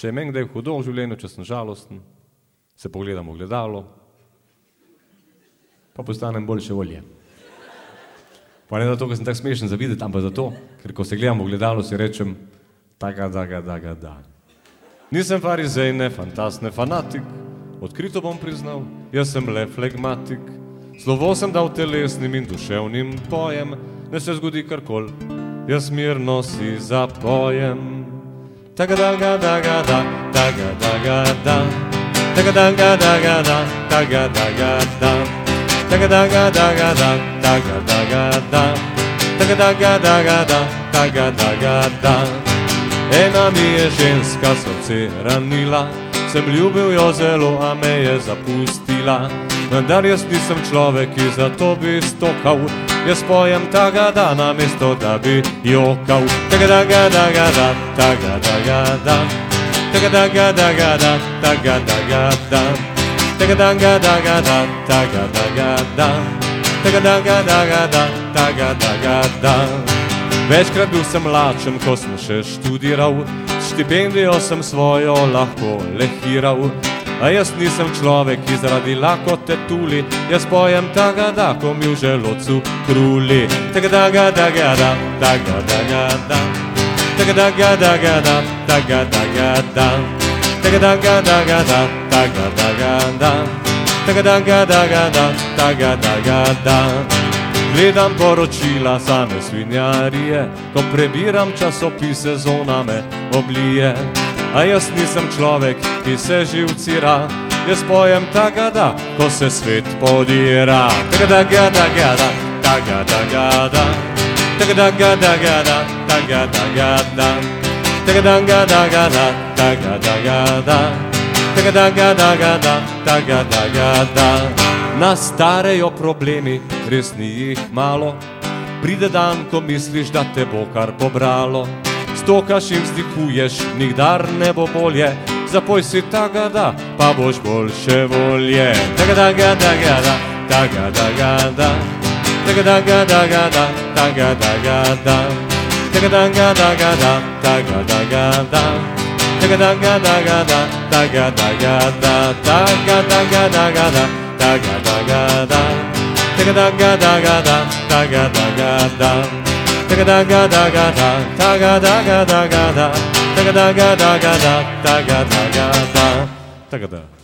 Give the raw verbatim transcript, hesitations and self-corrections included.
Če je meni kdaj hudo v življenju, če sem žalosten, se pogledam v gledalo, pa postanem boljše volje. Pa ne zato, ker sem tak smešen za videti, ampak zato, ker ko se gledam v gledalo, si rečem taga, daga, daga, da. Nisem farizej, ne fantast, ne fanatik, odkrito bom priznal, jaz sem le flegmatik. Slovo sem dal telesnim in duševnim pojem, ne se zgodi karkoli, jaz mirno si zapojem. Taga, daga, daga, da, taga, daga, da, taga, daga, daga, da, taga, daga, da, taga, daga, daga, da, taga, daga, da, taga, daga, daga, da, taga, daga, da. Ena mi je ženska srce ranila, sem ljubil jo zelo, a me je zapustila. Vendar jaz nisem človek, ki za to bi stokal, jaz pojem taga da, namesto da bi jokal. Taga daga daga da, taga daga da, taga daga daga da, taga daga da, taga daga daga da, taga daga da, taga daga daga da, taga daga da. Večkrat bil sem lačen, ko sem še študiral, štipendijo sem svojo lahko lehiral. A jaz nisem človek, ki zaradi lakote tuli, jaz pojem taga da, ko mi v želodcu kruli. Taga daga daga da, taga daga da, taga daga daga da, taga daga da, taga daga daga da, taga daga da, taga daga daga da, taga daga da. Gledam poročila same svinjarije, ko prebiram časopise, zona me oblije. A jaz nisem človek, ki se živcira, jaz pojem taga da, ko se svet podira. Taga daga daga da, taga daga da, taga daga daga da, taga daga da, taga daga daga da, taga daga da, taga daga daga da, taga daga da. Nastarejo problemi, res ni jih malo, pride dan, ko misliš, da te bo kar pobralo. Stokaš in vzdihuješ, nikdar ne bo bolje, zapoj si taga da, pa boš boljše volje. Taga daga daga da, taga daga da, taga daga daga da, taga daga da, taga daga daga da, taga daga da, taga daga daga da, taga daga da, taga daga daga da, taga daga da, taga daga daga da, taga daga da. Taga daga daga da, taga daga daga da, taga daga daga da, taga daga da, taga da.